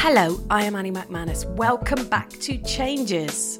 Hello, I am Annie McManus. Welcome back to Changes.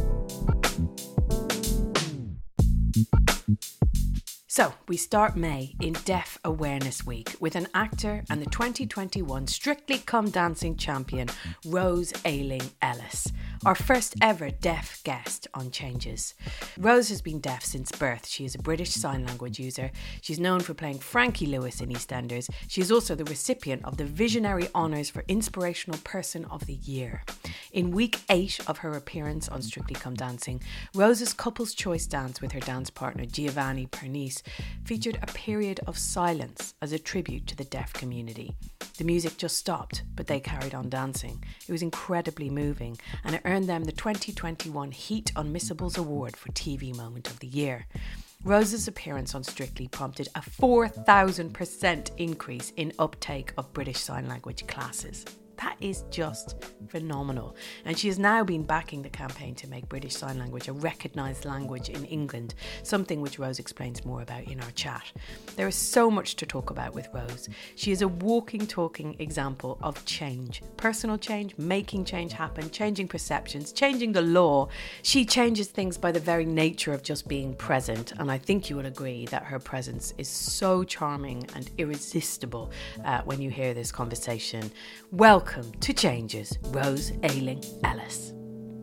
So, we start May in Deaf Awareness Week with an actor and the 2021 Strictly Come Dancing champion, Rose Ayling-Ellis, our first ever deaf guest on Changes. Rose has been deaf since birth. She is a British Sign Language user. She's known for playing Frankie Lewis in EastEnders. She is also the recipient of the Visionary Honours for Inspirational Person of the Year. In week 8 of her appearance on Strictly Come Dancing, Rose's couple's choice dance with her dance partner Giovanni Pernice featured a period of silence as a tribute to the deaf community. The music just stopped, but they carried on dancing. It was incredibly moving, and it earned them the 2021 Heat Unmissables Award for TV Moment of the Year. Rose's appearance on Strictly prompted a 4,000% increase in uptake of British Sign Language classes. That is just phenomenal. And she has now been backing the campaign to make British Sign Language a recognised language in England, something which Rose explains more about in our chat. There is so much to talk about with Rose. She is a walking, talking example of change. Personal change, making change happen, changing perceptions, changing the law. She changes things by the very nature of just being present. And I think you will agree that her presence is so charming and irresistible when you hear this conversation. Welcome to Changes, Rose Ayling-Ellis.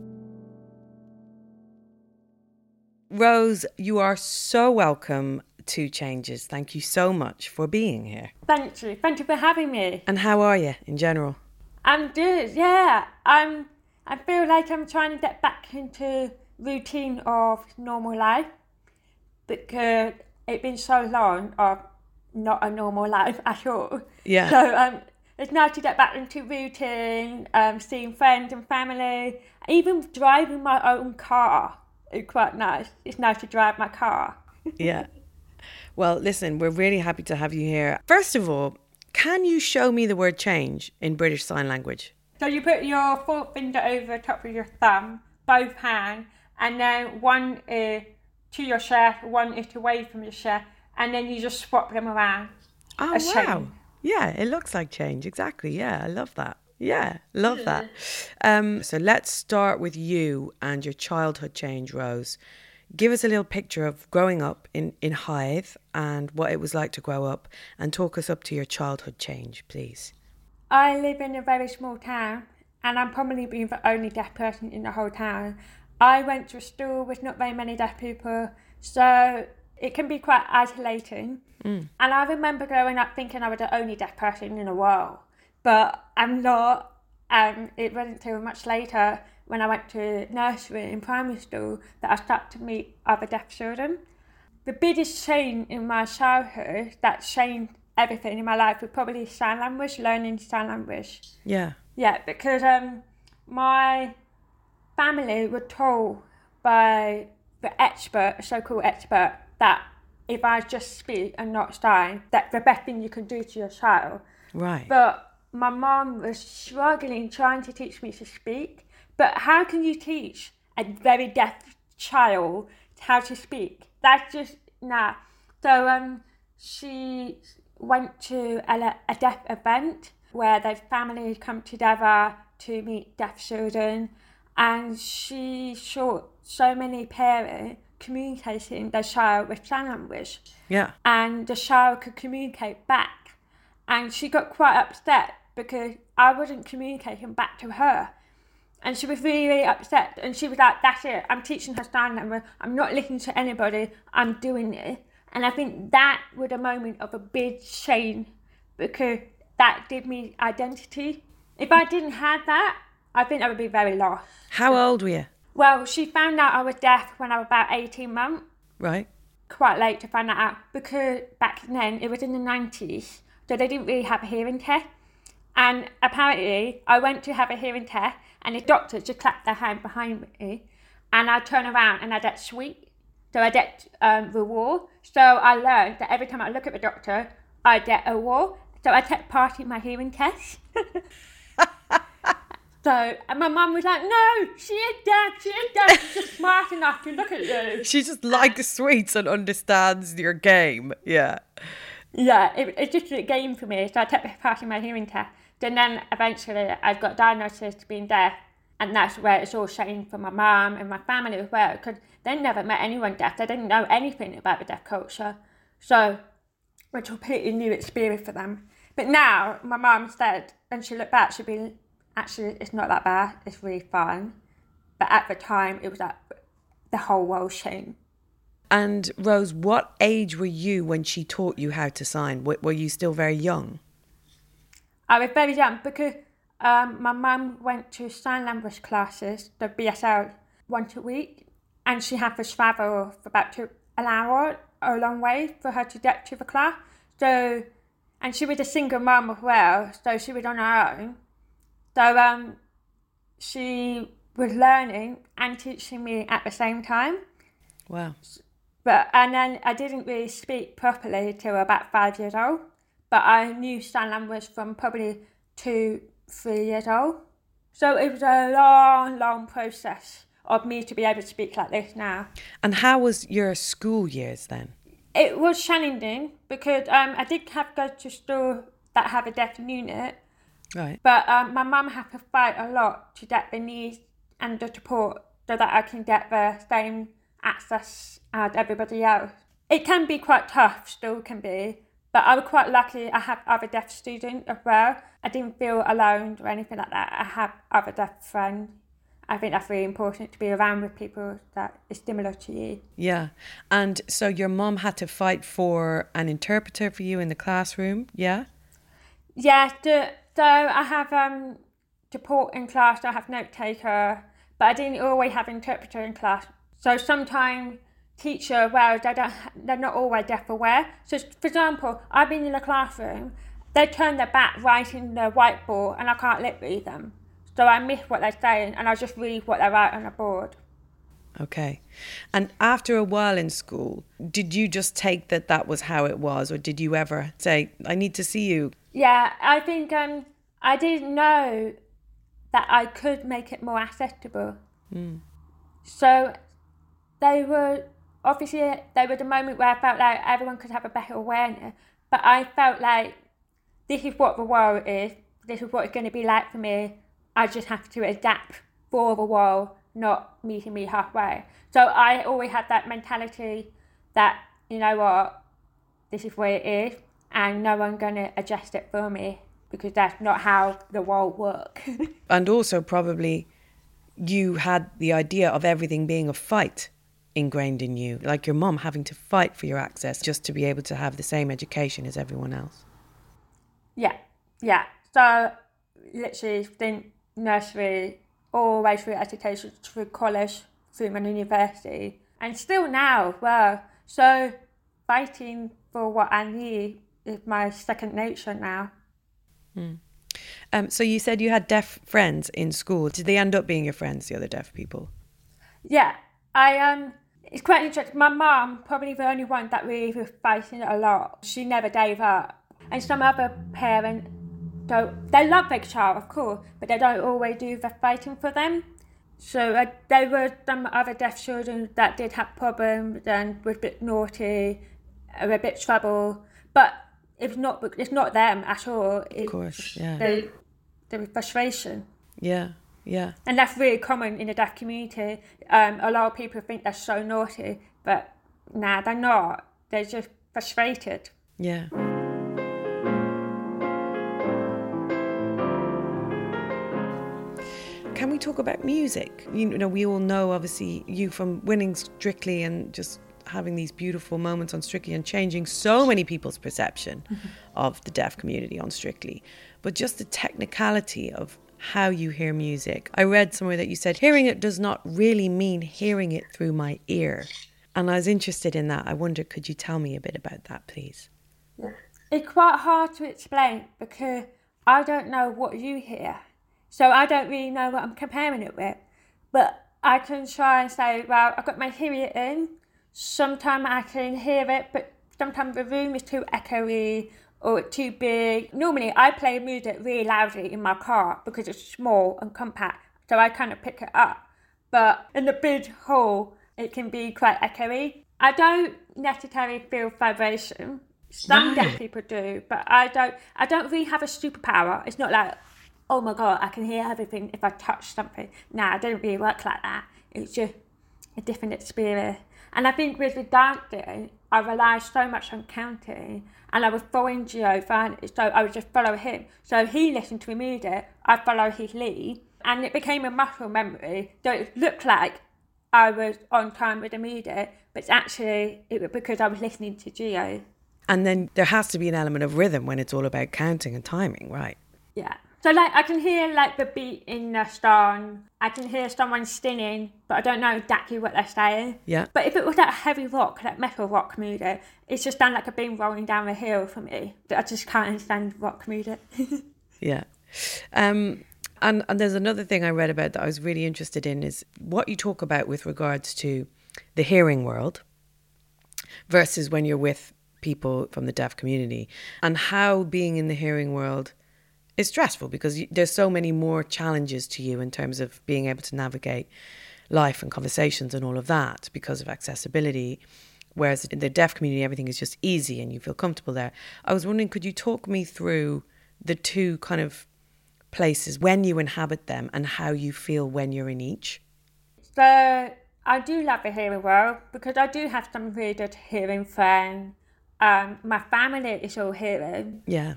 Rose, you are so welcome to Changes. Thank you so much for being here. Thank you. Thank you for having me. And how are you in general? I'm good, yeah. I feel like I'm trying to get back into routine of normal life because it's been so long of not a normal life at all. Yeah. So it's nice to get back into routine, seeing friends and family, even driving my own car is quite nice. It's nice to drive my car. Yeah. Well, listen, we're really happy to have you here. First of all, can you show me the word change in British Sign Language? So you put your forefinger over the top of your thumb, both hands, and then one is to your chest, one is away from your chest, and then you just swap them around. Oh, wow. Yeah, it looks like change. Exactly. Yeah, I love that. Yeah, love that. So let's start with you and your childhood change, Rose. Give us a little picture of growing up in Hythe and what it was like to grow up, and talk us up to your childhood change, please. I live in a very small town, and I'm probably being the only deaf person in the whole town. I went to a school with not very many deaf people, so it can be quite isolating. And I remember growing up thinking I was the only deaf person in the world, but I'm not. It wasn't until much later when I went to nursery in primary school that I started to meet other deaf children. The biggest change in my childhood that changed everything in my life was probably sign language, learning sign language. Yeah. Yeah, because my family were told by the expert, a so-called expert, that if I just speak and not sign, that's the best thing you can do to your child. Right. But my mum was struggling trying to teach me to speak. But how can you teach a very deaf child how to speak? That's just, nah. So she went to a deaf event where the family had come together to meet deaf children, and she saw so many parents communicating their child with sign language. Yeah. And the child could communicate back. And she got quite upset because I wasn't communicating back to her. And she was really, really upset. And she was like, that's it. I'm teaching her sign language. I'm not listening to anybody. I'm doing it. And I think that was a moment of a big change because that gave me identity. If I didn't have that, I think I would be very lost. How old were you? Well, she found out I was deaf when I was about 18 months. Right. Quite late to find that out because back then, it was in the 90s, so they didn't really have a hearing test. And apparently, I went to have a hearing test and the doctor just clapped their hand behind me and I turned around and I get sweet. So I get reward. So I learned that every time I look at the doctor, I get a reward. So I kept passing my hearing test. So, and my mum was like, no, she is deaf, she's just smart enough to look at you. She just likes sweets and understands your game, yeah. Yeah, it's just a game for me. So I kept passing my hearing test. And then eventually I got diagnosed as being deaf. And that's where it's all shame for my mum and my family as well. Because they never met anyone deaf. They didn't know anything about the deaf culture. So it's a completely new experience for them. But now my mum said, when she looked back, she'd be, actually, it's not that bad. It's really fine. But at the time, it was like the whole world shame. And Rose, what age were you when she taught you how to sign? Were you still very young? I was very young because my mum went to sign language classes, the BSL, once a week. And she had to travel for about an hour, a long way for her to get to the class. So, and she was a single mum as well, so she was on her own. So she was learning and teaching me at the same time. Wow. And then I didn't really speak properly till about 5 years old. But I knew sign language from probably 2-3 years old. So it was a long, long process of me to be able to speak like this now. And how was your school years then? It was challenging because I did have to go to school that have a deaf unit. Right. But my mum had to fight a lot to get the needs and the support so that I can get the same access as everybody else. It can be quite tough, still can be, but I was quite lucky. I have other deaf students as well. I didn't feel alone or anything like that. I have other deaf friends. I think that's really important to be around with people that is similar to you. Yeah. And so your mum had to fight for an interpreter for you in the classroom, yeah? Yeah, so I have support in class, I have note taker, but I didn't always have interpreter in class. So sometimes teacher, well, they're not always deaf aware. So for example, I've been in a classroom, they turn their back writing the whiteboard and I can't lip read them. So I miss what they're saying and I just read what they write on the board. Okay. And after a while in school, did you just take that was how it was, or did you ever say, I need to see you? Yeah, I think I didn't know that I could make it more accessible. So they were the moment where I felt like everyone could have a better awareness, but I felt like this is what the world is, this is what it's going to be like for me. I just have to adapt for the world, not meeting me halfway. So I always had that mentality that, you know what, this is where it is, and no one's going to adjust it for me because that's not how the world works. And also probably you had the idea of everything being a fight ingrained in you, like your mum having to fight for your access just to be able to have the same education as everyone else. Yeah. So literally from nursery all the way through education, through college, through my university, and still now, well, so fighting for what I need is my second nature now. So you said you had deaf friends in school. Did they end up being your friends, the other deaf people? Yeah, it's quite interesting. My mum, probably the only one that really was fighting a lot. She never gave up. And some other parents they love their child, of course, but they don't always do the fighting for them. So there were some other deaf children that did have problems and were a bit naughty, or a bit trouble, but it's not them at all. Of course, yeah. There was frustration. Yeah. And that's really common in the deaf community. A lot of people think they're so naughty, but nah, they're not. They're just frustrated. Yeah. Can we talk about music? You know, we all know, obviously, you from winning Strictly and just having these beautiful moments on Strictly and changing so many people's perception of the deaf community on Strictly. But just the technicality of how you hear music. I read somewhere that you said, hearing it does not really mean hearing it through my ear. And I was interested in that. I wonder, could you tell me a bit about that, please? Yeah. It's quite hard to explain because I don't know what you hear. So I don't really know what I'm comparing it with. But I can try and say, well, I've got my hearing in. Sometimes I can hear it, but sometimes the room is too echoey or too big. Normally I play music really loudly in my car because it's small and compact, so I kind of pick it up. But in the big hall, it can be quite echoey. I don't necessarily feel vibration. Some deaf people do, but I don't really have a superpower. It's not like, oh my God, I can hear everything if I touch something. Nah, it doesn't really work like that. It's just a different experience. And I think with the dancing, I relied so much on counting, and I was following Giovanni, so I would just follow him. So he listened to music, I follow his lead, and it became a muscle memory. So it looked like I was on time with the music, but it was because I was listening to Gio. And then there has to be an element of rhythm when it's all about counting and timing, right? Yeah. So like I can hear like the beat in the song, I can hear someone singing, but I don't know exactly what they're saying. Yeah. But if it was like heavy rock, like metal rock music, it's just sound like a beam rolling down a hill for me. I just can't understand rock music. Yeah. And there's another thing I read about that I was really interested in is what you talk about with regards to the hearing world versus when you're with people from the deaf community, and how being in the hearing world is stressful because there's so many more challenges to you in terms of being able to navigate life and conversations and all of that because of accessibility. Whereas in the deaf community, everything is just easy and you feel comfortable there. I was wondering, could you talk me through the two kind of places when you inhabit them and how you feel when you're in each? So I do love the hearing world because I do have some really good hearing friends. My family is all hearing. Yeah.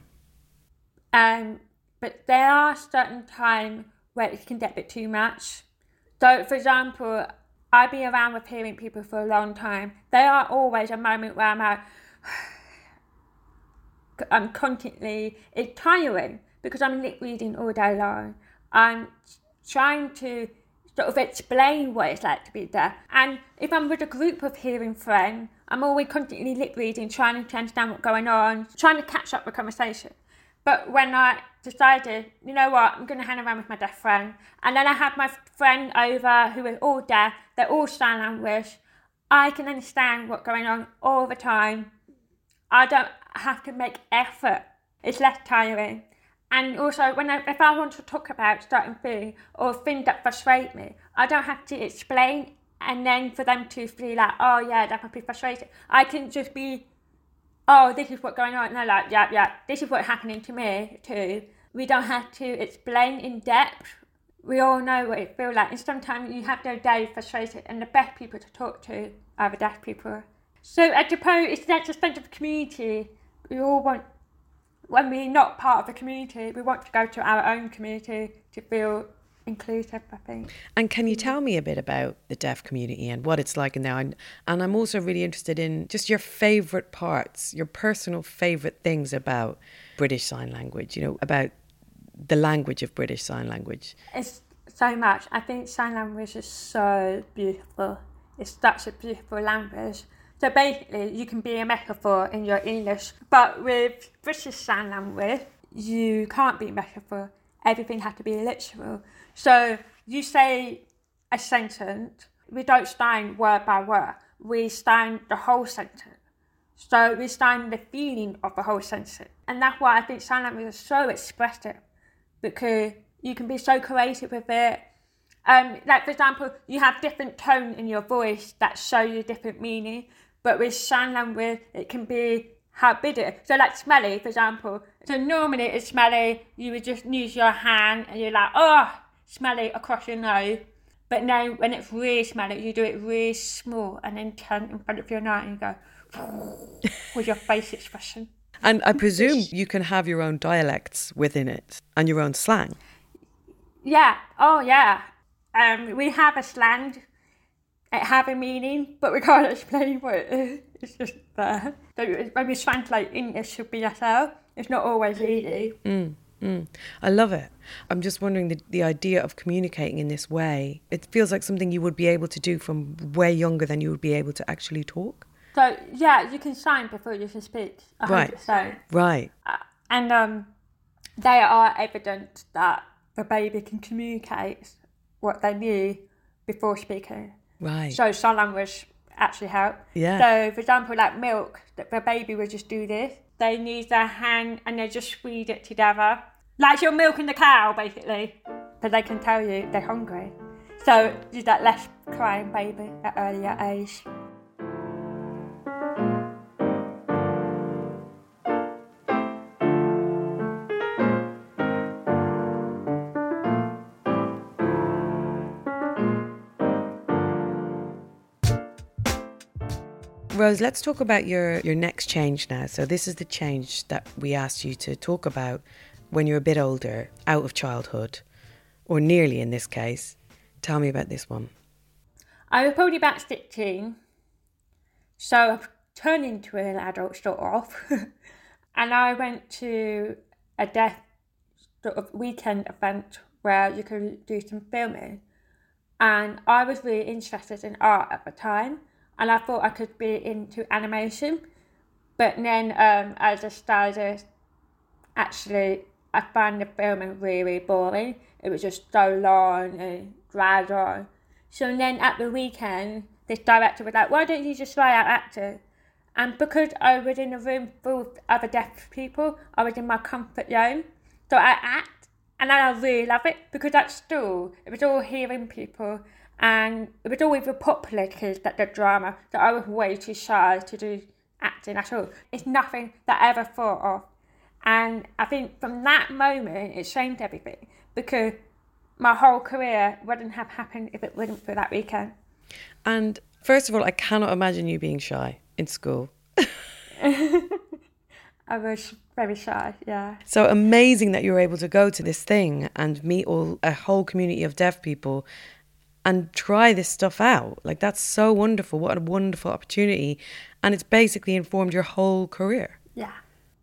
But there are certain times where it can get a bit too much. So, for example, I've been around with hearing people for a long time. There are always a moment where I'm like, I'm constantly, it's tiring because I'm lip reading all day long. I'm trying to sort of explain what it's like to be deaf. And if I'm with a group of hearing friends, I'm always constantly lip reading, trying to understand what's going on, trying to catch up the conversation. But when I decided, you know what, I'm going to hang around with my deaf friend, and then I had my friend over who is all deaf, they're all sign language, I can understand what's going on all the time. I don't have to make effort. It's less tiring. And also, if I want to talk about certain things or things that frustrate me, I don't have to explain and then for them to feel like, oh yeah, that must be frustrating. I can just be, oh, this is what's going on. And they're like, yeah, this is what's happening to me too. We don't have to explain in depth. We all know what it feels like. And sometimes you have those days frustrated, and the best people to talk to are the deaf people. So I suppose it's that sense of community. We all want, when we're not part of the community, we want to go to our own community to feel inclusive, I think. And can you tell me a bit about the deaf community and what it's like in there? And I'm also really interested in just your favourite parts, your personal favourite things about British Sign Language, you know, about the language of British Sign Language. It's so much. I think sign language is so beautiful. It's such a beautiful language. So basically, you can be a metaphor in your English, but with British Sign Language, you can't be a metaphor. Everything has to be literal. So you say a sentence, we don't sign word by word. We sign the whole sentence. So we sign the feeling of the whole sentence. And that's why I think sign language is so expressive, because you can be so creative with it. Like, for example, you have different tone in your voice that show you different meaning. But with sign language, it can be how big it is. So like smelly, for example. So normally it's smelly, you would just use your hand and you're like, oh, smelly across your nose. But now when it's really smelly, you do it really small and then turn in front of your nose and you go, with your face expression. And I presume you can have your own dialects within it and your own slang. Yeah, oh yeah. We have a slang. It have a meaning, but we can't explain what it is. It's just there. So when we translate English to BSL, it's not always easy. I love it. I'm just wondering, the idea of communicating in this way, it feels like something you would be able to do from way younger than you would be able to actually talk. So, yeah, you can sign before you can speak, 100%. Right. And they are evidence that the baby can communicate what they need before speaking. Right. So sign language actually help. Yeah. So, for example, like milk, the baby will just do this. They use their hand and they just squeeze it together. Like you're milking the cow, basically. But they can tell you they're hungry. So, use that less crying baby at earlier age. Rose, let's talk about your next change now. So this is the change that we asked you to talk about when you're a bit older, out of childhood, or nearly in this case. Tell me about this one. I was probably about 16, so I've turned into an adult sort of, and I went to a deaf sort of weekend event where you could do some filming, and I was really interested in art at the time, and I thought I could be into animation, but then I decided, actually, I found the filming really boring. It was just so long and dragged on. So then at the weekend, this director was like, why don't you just try out acting? And because I was in a room full of other deaf people, I was in my comfort zone. So I act, and I really love it, because at school, it was all hearing people, and it was always the popular kids that did drama, so I was way too shy to do acting at all. It's nothing that I ever thought of. And I think from that moment, it changed everything, because my whole career wouldn't have happened if it wasn't for that weekend. And first of all, I cannot imagine you being shy in school. I was very shy, yeah. So amazing that you were able to go to this thing and meet a whole community of deaf people and try this stuff out. Like, that's so wonderful. What a wonderful opportunity. And it's basically informed your whole career. Yeah.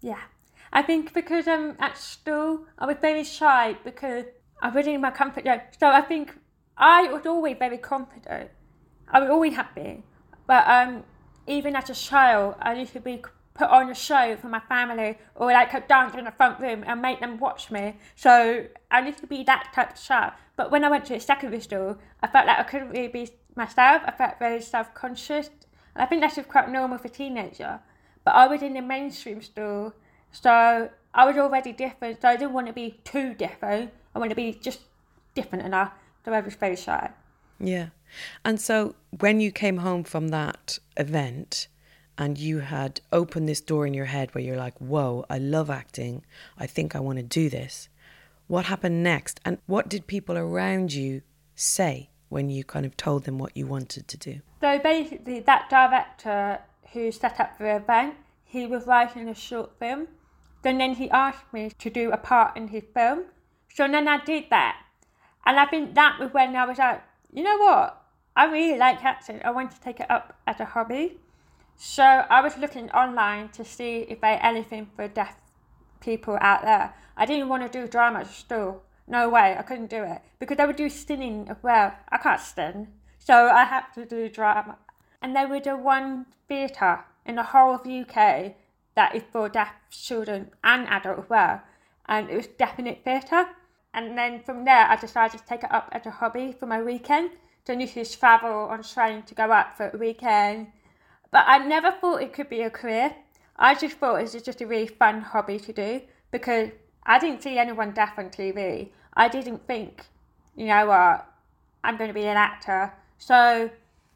I think because at school, I was very shy because I was in my comfort zone. So I think I was always very confident. I was always happy. But even as a child, I used to be put on a show for my family, or like a dance in the front room and make them watch me. So I used to be that type of child. But when I went to a secondary school, I felt like I couldn't really be myself. I felt very self-conscious. And I think that's just quite normal for a teenager. But I was in the mainstream school, so I was already different. So I didn't want to be too different. I wanted to be just different enough. So I was very shy. Yeah. And so when you came home from that event and you had opened this door in your head where you're like, whoa, I love acting. I think I want to do this. What happened next? And what did people around you say when you kind of told them what you wanted to do? So basically, that director who set up the event, he was writing a short film. And then he asked me to do a part in his film. So then I did that. And I think that was when I was like, you know what? I really like acting. I want to take it up as a hobby. So I was looking online to see if there anything for deaf people out there. I didn't want to do drama at school. No way, I couldn't do it. Because I would do singing as well. I can't sing. So I had to do drama. And there was one theatre in the whole of the UK that is for deaf children and adults as well. And it was Definite Theatre. And then from there, I decided to take it up as a hobby for my weekend. So I used to travel on train to go up for a weekend. But I never thought it could be a career. I just thought it was just a really fun hobby to do, because I didn't see anyone deaf on TV. I didn't think, you know what, I'm going to be an actor. So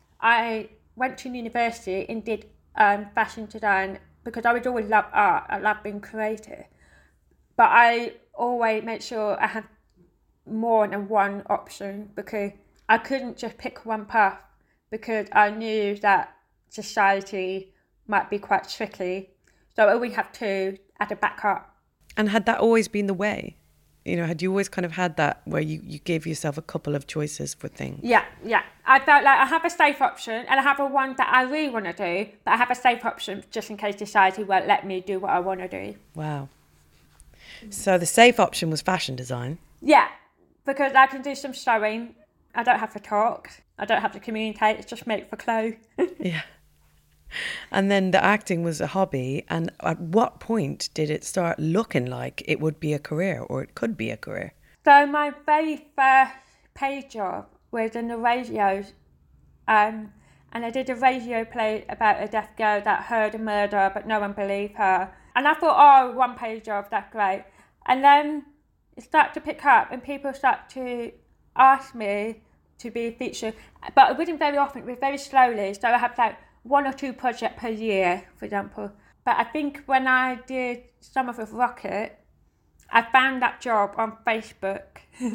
I went to university and did fashion design, because I would always love art. I love being creative. But I always made sure I had more than one option, because I couldn't just pick one path, because I knew that society might be quite tricky. So I always have two at a backup. And had that always been the way? You know, had you always kind of had that where you gave yourself a couple of choices for things? Yeah. I felt like I have a safe option and I have a one that I really want to do, but I have a safe option just in case society won't let me do what I want to do. Wow. So the safe option was fashion design? Yeah, because I can do some sewing. I don't have to talk. I don't have to communicate. It's just make for clothes. Yeah. And then the acting was a hobby. And at what point did it start looking like it would be a career, or it could be a career? So my very first paid job was in the radio. And I did a radio play about a deaf girl that heard a murder, but no one believed her. And I thought, oh, one paid job, that's great. And then it started to pick up and people started to ask me to be featured. But it wasn't very often, it was very slowly. So I had like 1 or 2 projects per year, for example. But I think when I did Summer with Rocket, I found that job on Facebook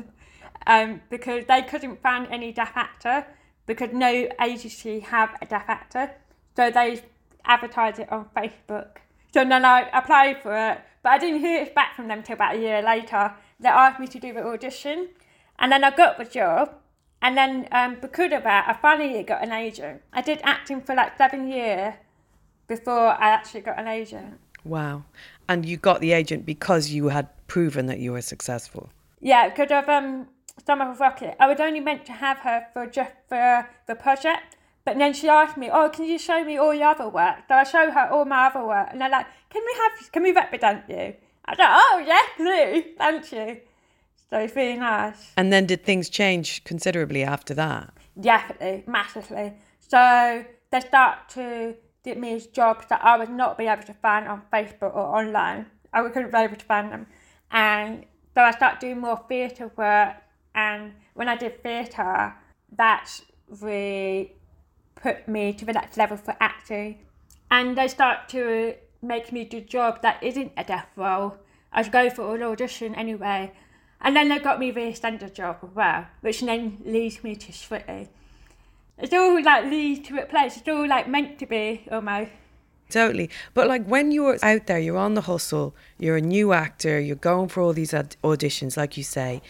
because they couldn't find any deaf actor, because no agency have a deaf actor. So they advertise it on Facebook. So then I applied for it, but I didn't hear back from them till about a year later. They asked me to do the audition, and then I got the job. And then because of that, I finally got an agent. I did acting for like 7 years before I actually got an agent. Wow. And you got the agent because you had proven that you were successful? Yeah, because of Summer of Rocket. I was only meant to have her for just for the project, but then she asked me, "Oh, can you show me all your other work?" So I showed her all my other work, and they're like, "Can we represent you?" I was like, "Oh yeah, please, thank you." So it's really nice. And then did things change considerably after that? Definitely, massively. So they start to give me jobs that I would not be able to find on Facebook or online. I couldn't be able to find them. And so I started doing more theatre work. And when I did theatre, that really put me to the next level for acting. And they start to make me do jobs that isn't a deaf role. I was going for an audition anyway. And then they got me the EastEnders job as well, which then leads me to Strictly. It's all like leads to a place. It's all like meant to be almost. Totally. But like when you're out there, you're on the hustle, you're a new actor, you're going for all these auditions, like you say.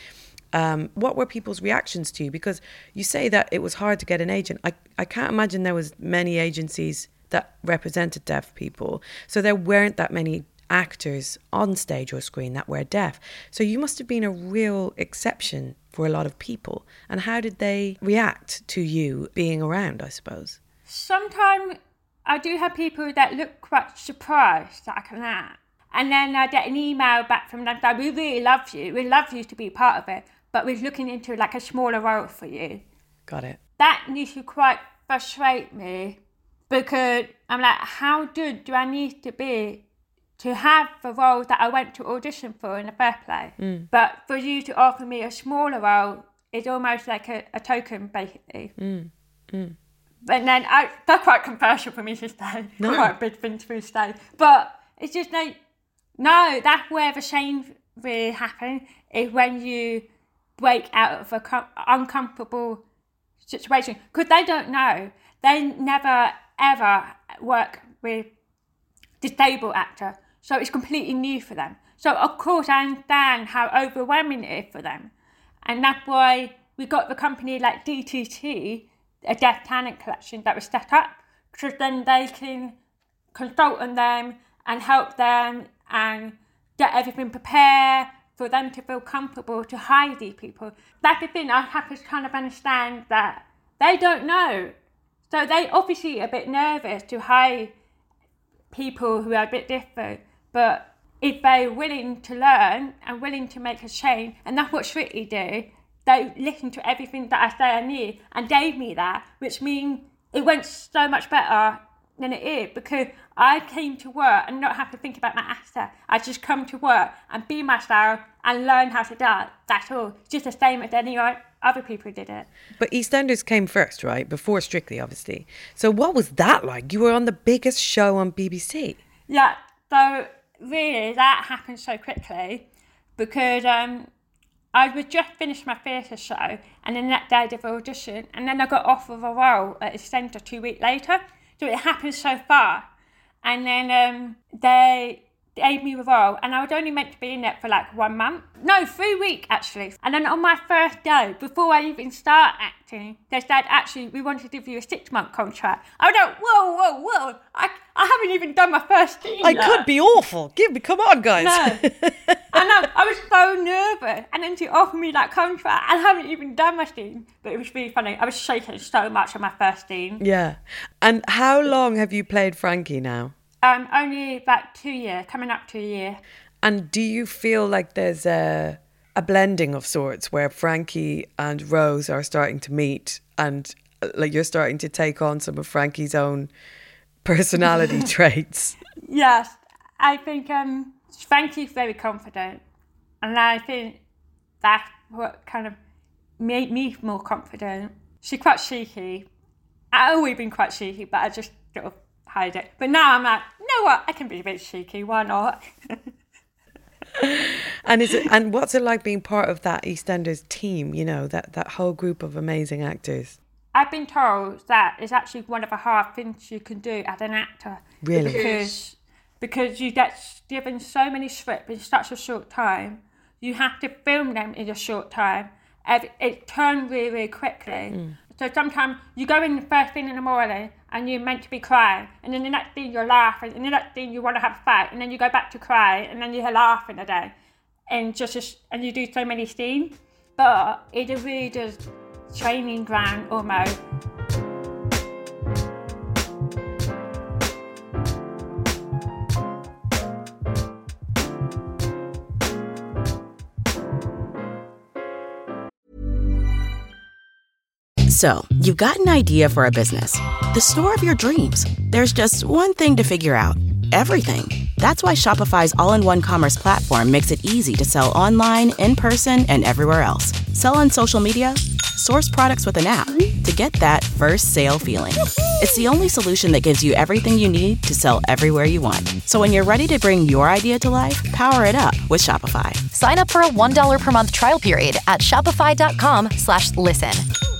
What were people's reactions to you? Because you say that it was hard to get an agent. I can't imagine there was many agencies that represented deaf people. So there weren't that many actors on stage or screen that were deaf. So you must have been a real exception for a lot of people. And how did they react to you being around, I suppose? Sometimes I do have people that look quite surprised that I can act. And then I get an email back from them that we really love you. We love you to be part of it, but we're looking into like a smaller role for you. Got it. That used to quite frustrate me because I'm like, how good do I need to be to have the role that I went to audition for in the first place? But for you to offer me a smaller role is almost like a token, basically. But then that's quite controversial for me to say. No. Quite a big thing to say. But it's just like, no, that's where the shame really happens, is when you break out of an uncomfortable situation. Because they don't know. They never, ever work with disabled actor. So it's completely new for them. So of course I understand how overwhelming it is for them. And that's why we got the company like DTT, a Deaf Talent Collection that was set up, because then they can consult on them and help them and get everything prepared for them to feel comfortable to hire these people. That's the thing, I have to kind of understand that they don't know. So they obviously are a bit nervous to hire people who are a bit different, but if they're willing to learn and willing to make a change, and that's what Strictly do, they listen to everything that I say I need and gave me that, which means it went so much better than it is, because I came to work and not have to think about my accent. I just come to work and be myself and learn how to dance. That's all. It's just the same as any other people did it. But EastEnders came first, right? Before Strictly, obviously. So what was that like? You were on the biggest show on BBC. Yeah, so really that happened so quickly because I would just finish my theatre show, and then that day I did the audition, and then I got offered a role at EastEnders 2 weeks later. So it happened so fast. And then they gave me the role, and I was only meant to be in it for like 1 month. No, 3 weeks actually. And then on my first day, before I even start acting, they said, actually, we want to give you a 6-month contract. I was like, whoa. I haven't even done my first scene I yet. could be awful. Come on, guys. No. I know, I was so nervous. And then to offer me that contract, I haven't even done my scene. But it was really funny. I was shaking so much on my first scene. Yeah. And how long have you played Frankie now? Only about 2 years, coming up to a year. And do you feel like there's a blending of sorts where Frankie and Rose are starting to meet, and like you're starting to take on some of Frankie's own personality traits? Yes, I think Frankie's very confident, and I think that's what kind of made me more confident. She's quite cheeky. I've always been quite cheeky, but I just sort of hide it. But now I'm like, you know what? I can be a bit cheeky. Why not? And what's it like being part of that EastEnders team? You know, that whole group of amazing actors. I've been told that it's actually one of the hard things you can do as an actor. Really? Because you get given so many scripts in such a short time. You have to film them in a short time. And it turns really, really quickly. So sometimes you go in the first thing in the morning and you're meant to be crying, and then the next thing you're laughing, and the next thing you want to have a fight, and then you go back to cry, and then you're laughing again. And you do so many scenes. But it's a really just training ground almost. So, you've got an idea for a business. The store of your dreams. There's just one thing to figure out. Everything. That's why Shopify's all-in-one commerce platform makes it easy to sell online, in person, and everywhere else. Sell on social media, source products with an app to get that first sale feeling. It's the only solution that gives you everything you need to sell everywhere you want. So when you're ready to bring your idea to life, power it up with Shopify. Sign up for a $1 per month trial period at shopify.com/listen.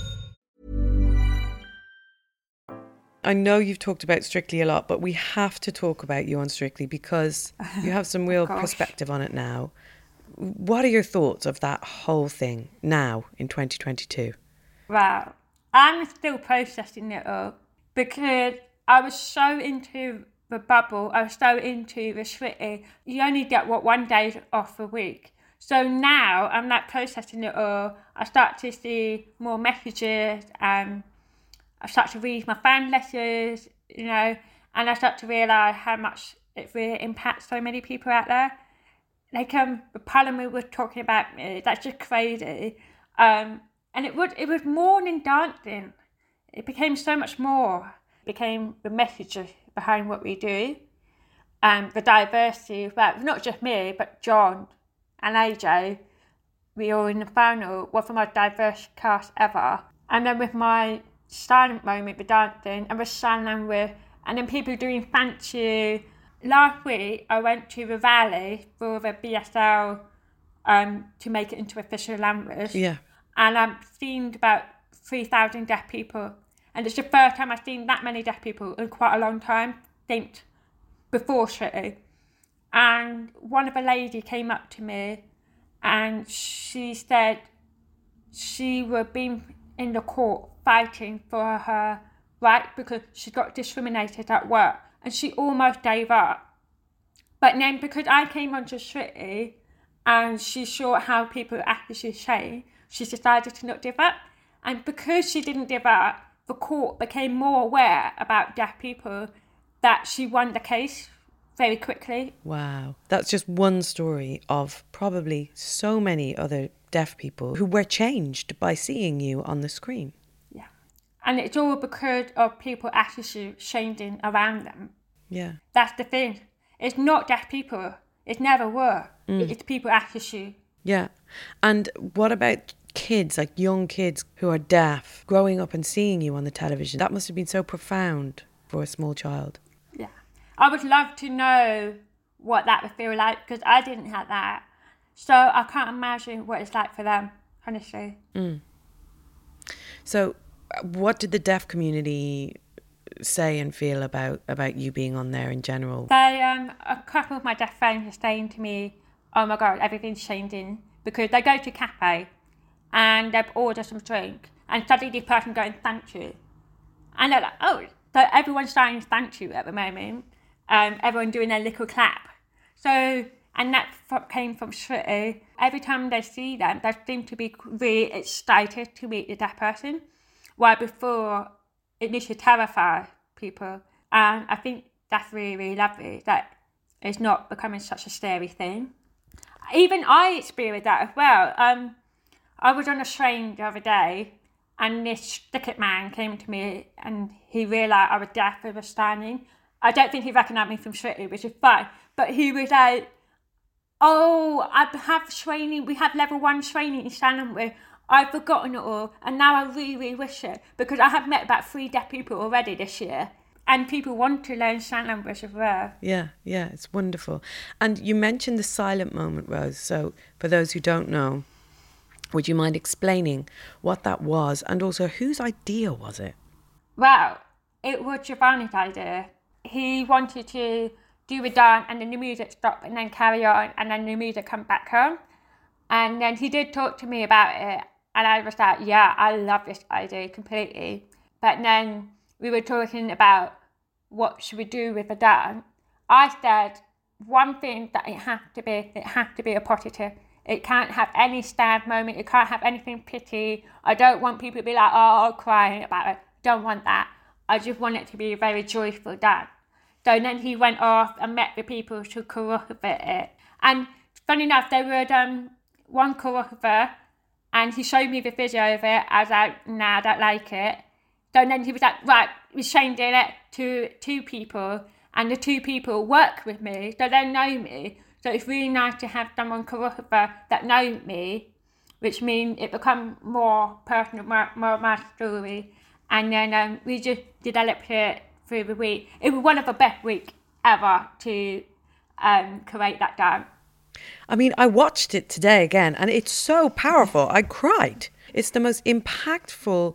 I know you've talked about Strictly a lot, but we have to talk about you on Strictly because you have some real perspective on it now. What are your thoughts of that whole thing now in 2022? Wow. I'm still processing it all because I was so into the bubble, I was so into the Strictly. You only get, one day off a week. So now I'm like processing it all. I start to see more messages and I start to read my fan letters, and I start to realise how much it really impacts so many people out there. Like the Parliament was talking about me, that's just crazy. And it was more than dancing. It became so much more. It became the message behind what we do. The diversity, well, not just me, but John and AJ, we all in the final, was the most diverse cast ever. And then with my silent moment with dancing and with Shannon and then people doing thank you. Last week I went to the rally for the BSL to make it into official language. Yeah. And I've seen about 3,000 deaf people. And it's the first time I've seen that many deaf people in quite a long time, think before Strictly. And one of the ladies came up to me and she said she was being in the court fighting for her right because she got discriminated at work and she almost gave up. But then because I came onto Strictly and she saw how people actually say, she decided to not give up. And because she didn't give up, the court became more aware about deaf people that she won the case very quickly. Wow. That's just one story of probably so many other deaf people who were changed by seeing you on the screen. And it's all because of people actually changing around them. Yeah. That's the thing. It's not deaf people. It never were. It's people actually. Yeah. And what about kids, like young kids who are deaf, growing up and seeing you on the television? That must have been so profound for a small child. Yeah. I would love to know what that would feel like because I didn't have that. So I can't imagine what it's like for them, honestly. So what did the deaf community say and feel about you being on there in general? A couple of my deaf friends are saying to me, oh my God, everything's changing. Because they go to cafe and they've ordered some drink and suddenly the person going, thank you. And they're like, oh, so everyone's saying thank you at the moment. Everyone doing their little clap. So, and that came from Strictly. Every time they see them, they seem to be really excited to meet the deaf person. While before, it used to terrify people. And I think that's really, really lovely, that it's not becoming such a scary thing. Even I experienced that as well. I was on a train the other day and this ticket man came to me and he realised I was deaf and was standing. I don't think he recognised me from Strictly, which is fine. But he was like, oh, I have training, we have level 1 training in Shannon with. I've forgotten it all and now I really, really wish it because I have met about 3 deaf people already this year and people want to learn sign language as well. Yeah, it's wonderful. And you mentioned the silent moment, Rose. So for those who don't know, Would you mind explaining what that was and also whose idea was it? Well, it was Giovanni's idea. He wanted to do a dance and then the music stop and then carry on and then the music come back on. And then he did talk to me about it and I was like, yeah, I love this idea completely. But then we were talking about what should we do with the dance. I said, one thing that it has to be a positive. It can't have any sad moment. It can't have anything pity. I don't want people to be like, oh, crying about it. Don't want that. I just want it to be a very joyful dance. So then he went off and met the people to choreograph it. And funny enough, there was one choreographer and he showed me the video of it. I was like, nah, I don't like it. So then he was like, right, we changed it to 2 people. And the 2 people work with me, so they know me. So it's really nice to have someone choreographer that knows me, which means it becomes more personal, more my story. And then we just developed it through the week. It was one of the best weeks ever to create that dance. I mean, I watched it today again, and it's so powerful. I cried. It's the most impactful,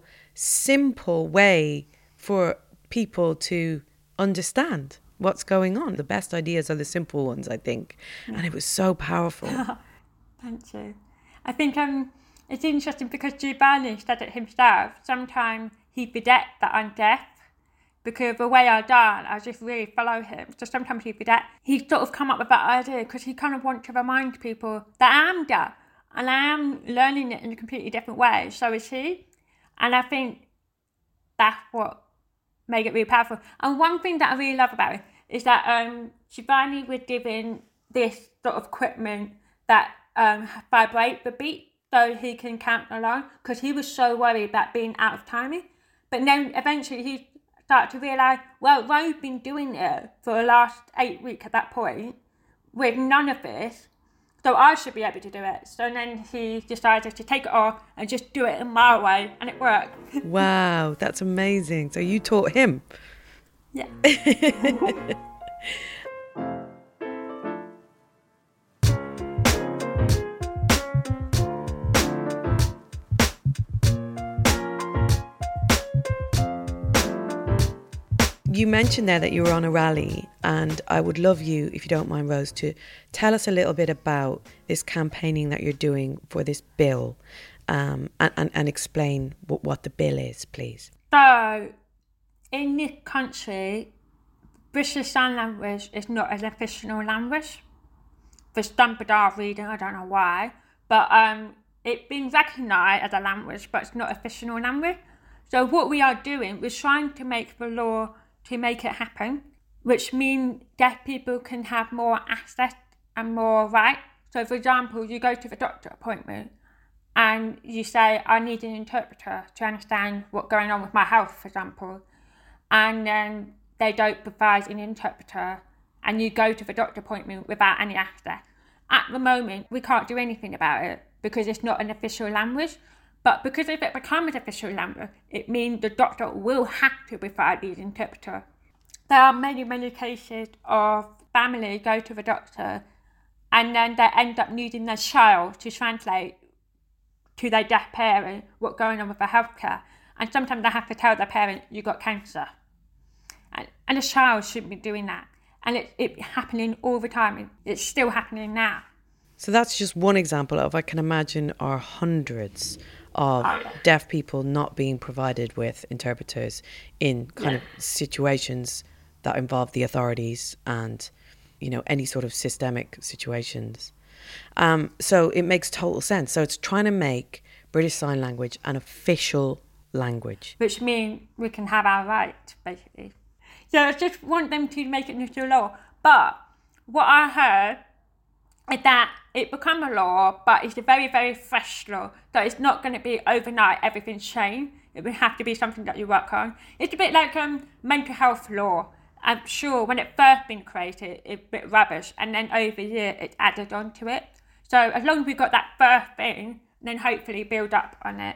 simple way for people to understand what's going on. The best ideas are the simple ones, I think. And it was so powerful. Thank you. I think it's interesting because Giovanni said it himself. Sometimes he forgets that I'm deaf because the way I dance, I just really follow him. So sometimes he forgets. He's sort of come up with that idea because he kind of wants to remind people that I am deaf and I am learning it in a completely different way. So is he. And I think that's what made it really powerful. And one thing that I really love about it is that Giovanni was given this sort of equipment that vibrate the beat so he can count along because he was so worried about being out of timing. But then eventually he started to realise, well, Ro's been doing it for the last 8 weeks at that point with none of this, so I should be able to do it. So then he decided to take it off and just do it in my way, and it worked. Wow, that's amazing. So you taught him? Yeah. You mentioned there that you were on a rally, and I would love you, if you don't mind, Rose, to tell us a little bit about this campaigning that you're doing for this bill, and explain what the bill is, please. So, in this country, British Sign Language is not an official language. For some bizarre reason, I don't know why, but it's been recognised as a language, but it's not official language. So what we are doing, we're trying to make the law to make it happen, which means deaf people can have more access and more rights. So for example, you go to the doctor appointment and you say, I need an interpreter to understand what's going on with my health, for example, and then they don't provide an interpreter and you go to the doctor appointment without any access. At the moment, we can't do anything about it because it's not an official language. But because if it becomes an official language, it means the doctor will have to provide these interpreters. There are many, many cases of families go to the doctor and then they end up needing their child to translate to their deaf parent what's going on with their healthcare. And sometimes they have to tell their parent, you got cancer. And a child shouldn't be doing that. And it's happening all the time. It's still happening now. So that's just one example of, I can imagine, are hundreds of deaf people not being provided with interpreters in kind of situations that involve the authorities and, you know, any sort of systemic situations. So it makes total sense. So it's trying to make British Sign Language an official language. Which means we can have our rights, basically. So I just want them to make it into law. But what I heard is that it become a law, but it's a very, very fresh law. So it's not going to be overnight, everything's changed. It would have to be something that you work on. It's a bit like mental health law. I'm sure when it first been created, it's a bit rubbish. And then over the year, it's added on to it. So as long as we've got that first thing, then hopefully build up on it.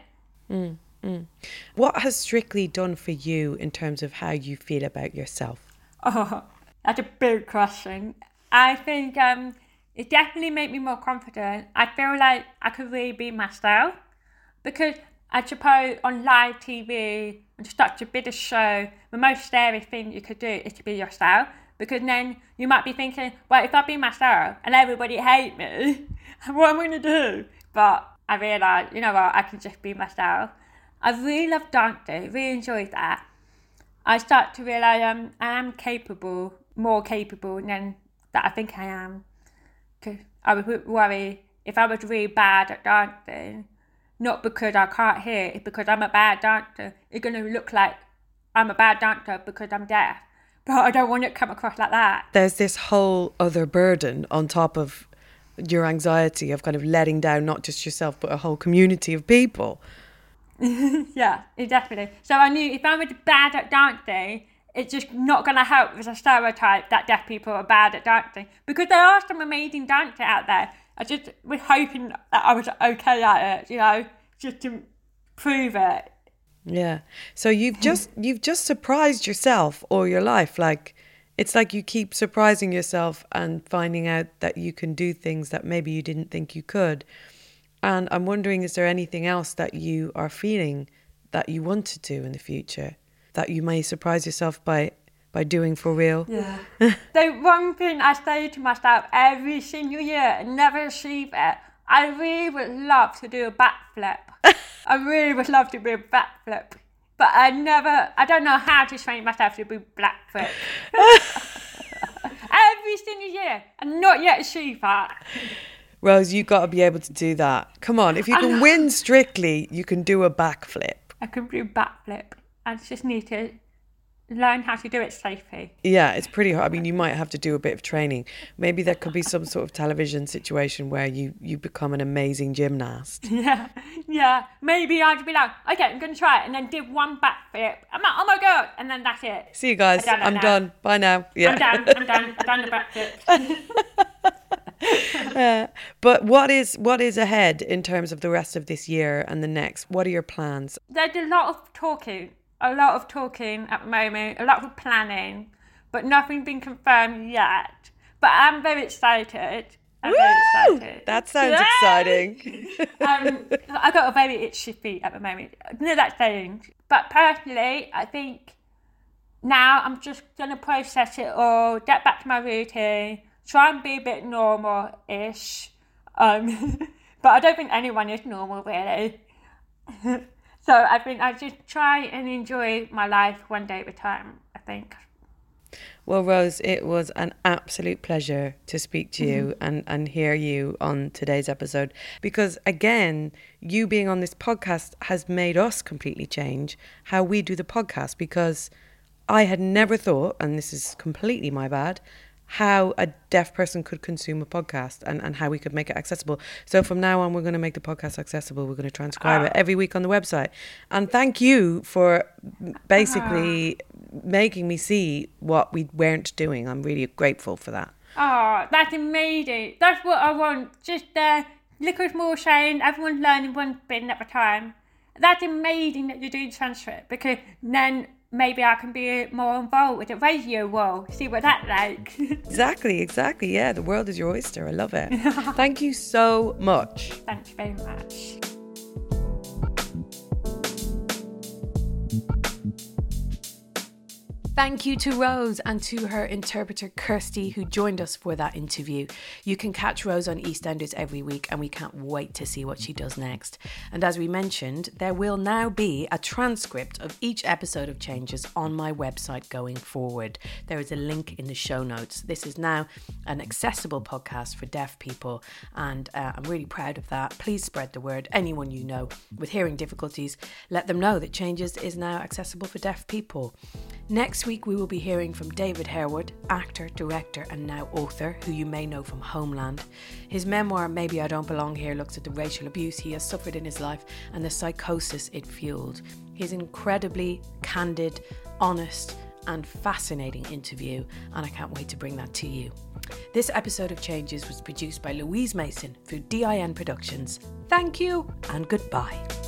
What has Strictly done for you in terms of how you feel about yourself? Oh, that's a big question. I think it definitely made me more confident. I feel like I could really be myself, because I suppose on live TV and such a big show, the most scary thing you could do is to be yourself, because then you might be thinking, well, if I be myself and everybody hate me, what am I going to do? But I realised, you know what, I can just be myself. I really love dancing, really enjoyed that. I start to realise I am capable, more capable than that I think I am. Because I would worry if I was really bad at dancing, not because I can't hear, it's because I'm a bad dancer. It's going to look like I'm a bad dancer because I'm deaf. But I don't want it to come across like that. There's this whole other burden on top of your anxiety of kind of letting down not just yourself, but a whole community of people. Yeah, definitely. So I knew if I was bad at dancing, it's just not going to help with a stereotype that deaf people are bad at dancing. Because there are some amazing dancers out there. I just was hoping that I was okay at it, you know, just to prove it. Yeah. So you've just surprised yourself all your life. Like, it's like you keep surprising yourself and finding out that you can do things that maybe you didn't think you could. And I'm wondering, is there anything else that you are feeling that you want to do in the future that you may surprise yourself by doing for real? Yeah. The one thing I say to myself every single year and never achieve it, I really would love to do a backflip. I really would love to do a backflip. But I don't know how to train myself to do backflip. Every single year and not yet achieve that. Rose, you've got to be able to do that. Come on, if you can win Strictly, you can do a backflip. I can do backflip. I just need to learn how to do it safely. Yeah, it's pretty hard. I mean, you might have to do a bit of training. Maybe there could be some sort of television situation where you become an amazing gymnast. Yeah. Maybe I'd be like, okay, I'm going to try it, and then do one backflip. I'm like, oh my God, and then that's it. See you guys. I'm done. Bye now. Yeah. I'm done. I've done the backflip. But what is ahead in terms of the rest of this year and the next? What are your plans? There's a lot of talking at the moment, a lot of planning, but nothing's been confirmed yet. But I'm very excited. Very excited. That sounds exciting. I've got a very itchy feet at the moment. No, that's saying. But personally, I think now I'm just going to process it all, get back to my routine, try and be a bit normal-ish. But I don't think anyone is normal, really. So I just try and enjoy my life one day at a time, I think. Well, Rose, it was an absolute pleasure to speak to you and hear you on today's episode, because, again, you being on this podcast has made us completely change how we do the podcast, because I had never thought, and this is completely my bad, how a deaf person could consume a podcast and how we could make it accessible. So from now on, we're going to make the podcast accessible. We're going to transcribe it every week on the website. And thank you for basically making me see what we weren't doing. I'm really grateful for that. Oh, that's amazing. That's what I want. Just liquid more shame. Everyone's learning one bit at a time. That's amazing that you're doing transcript, because then maybe I can be more involved with the radio world, see what that's like. Exactly. Yeah, the world is your oyster. I love it. Thank you so much. Thanks very much. Thank you to Rose and to her interpreter Kirsty, who joined us for that interview. You can catch Rose on EastEnders every week, and we can't wait to see what she does next. And as we mentioned, there will now be a transcript of each episode of Changes on my website going forward. There is a link in the show notes. This is now an accessible podcast for deaf people, and I'm really proud of that. Please spread the word. Anyone you know with hearing difficulties, let them know that Changes is now accessible for deaf people. Next week we will be hearing from David Harewood, actor, director and now author, who you may know from Homeland. His memoir, Maybe I Don't Belong Here, looks at the racial abuse he has suffered in his life and the psychosis it fueled. He's an incredibly candid, honest and fascinating interview, and I can't wait to bring that to you. This episode of Changes was produced by Louise Mason through DIN Productions. Thank you and goodbye.